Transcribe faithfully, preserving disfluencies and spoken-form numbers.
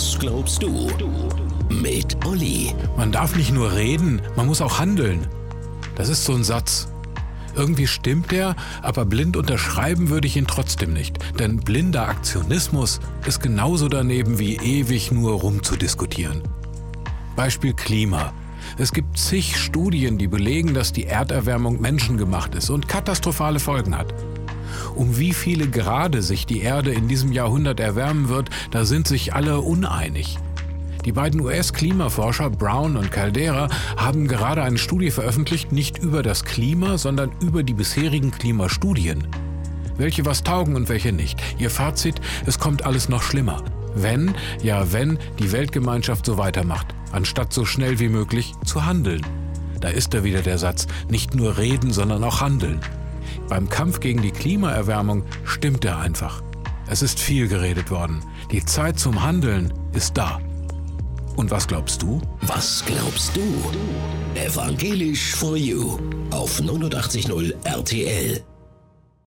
Was glaubst du? Mit Olli. Man darf nicht nur reden, man muss auch handeln. Das ist so ein Satz. Irgendwie stimmt der, aber blind unterschreiben würde ich ihn trotzdem nicht. Denn blinder Aktionismus ist genauso daneben wie ewig nur rumzudiskutieren. Beispiel Klima. Es gibt zig Studien, die belegen, dass die Erderwärmung menschengemacht ist und katastrophale Folgen hat. Um wie viele Grade sich die Erde in diesem Jahrhundert erwärmen wird, da sind sich alle uneinig. Die beiden U S-Klimaforscher Brown und Caldera haben gerade eine Studie veröffentlicht, nicht über das Klima, sondern über die bisherigen Klimastudien. Welche was taugen und welche nicht. Ihr Fazit: Es kommt alles noch schlimmer. Wenn, ja wenn, die Weltgemeinschaft so weitermacht, anstatt so schnell wie möglich zu handeln. Da ist da wieder der Satz: Nicht nur reden, sondern auch handeln. Beim Kampf gegen die Klimaerwärmung stimmt er einfach. Es ist viel geredet worden. Die Zeit zum Handeln ist da. Und was glaubst du? Was glaubst du? Evangelisch for You auf neunundachtzig Komma null R T L.